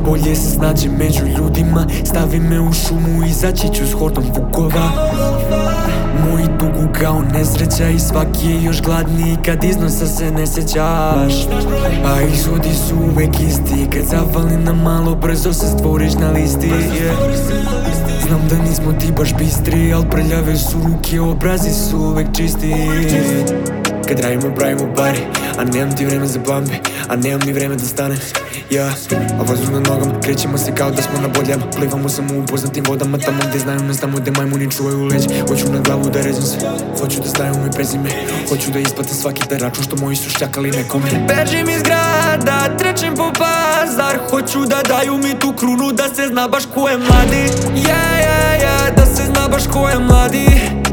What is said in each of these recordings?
Najbolje se snađi među ljudima. Stavi me u šumu, izaći ću s hordom vukova. Moji tugu kao nesreća i svaki je još gladniji kad iznosa se ne sjećaš. A ishodi su uvek isti, kad zafali na malo brzo se stvoriš na listi. Znam da nismo ti baš bistri, al prljave su ruke, obrazi su uvek čisti. Kad radimo pravimo pari, a nemam ti vreme za bambe, a nemam ni vreme da stanem. A vazduh na nogama, krećemo se kao da smo na bodljama. Plivamo samo u poznatim vodama, tamo gde znaju nas, tamo gde majmuni čuvaju leđa. Hoću na glavu da ređam se, hoću da znaju me prezime, hoću da isplatim svaki taj račun što moji su šćakali nekome. Bežim iz grada, trčim po bazar, hoću da daju mi tu krunu, da se zna baš ko je mladi. Da se zna baš ko je mladi.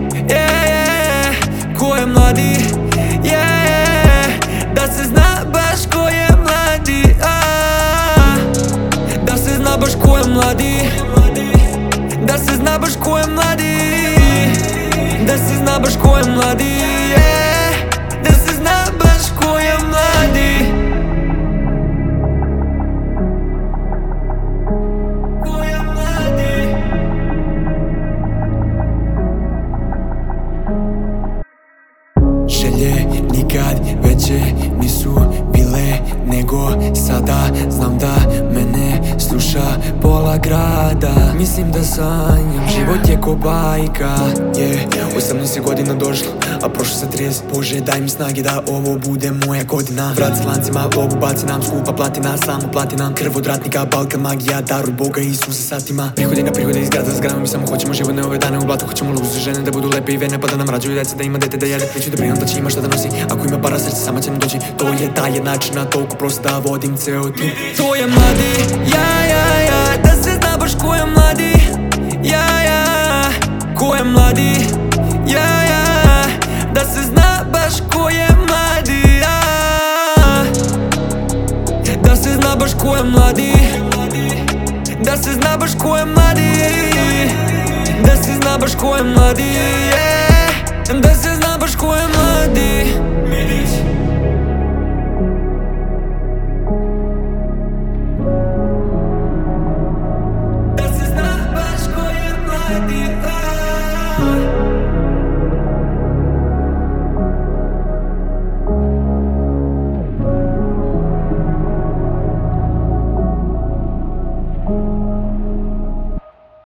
Ko je mladi. Da se zna baš ko je mladi. Da se zna baš ko je mladi. Da se zna baš ko je mladi. Da se zna baš ko je mladi. Da se zna baš ko je mladi. Ko je mladi. Želje nikad veće nisu bile nego sada. Znam da mene sluša pola grada. Mislim da sanjam, život je ko bajka. 18 godina došlo, a prošlo sa 30. Bože daj mi snage da ovo bude moja godina. Vrat s lancima, lobu baci nam, skupa platina, samo platina. Krv od ratnika, Balkan magija, dar od Boga Isusa satima. Prihodi na prihode iz grada s gradom, mi samo hoćemo život, ne ove dane u blatu. Hoćemo luzu žene da budu lepe i vene, pa da nam rađuju deca, da ima dete da jede. Neću da brinam da će ima šta da nosi, ako ima para srce sama će nam doći. To je ta jednačina, toliko prosto da vodim ceo tim. To je mladi, da se zna baš ko je mladi. Ko je mladi. Da se zna baš ko je mladi. Da se zna baš ko je mladi. Da se zna baš ko je mladi. Da se zna baš ko je mladi. Da se zna baš ko je mladi. Da se zna baš ko je mladi.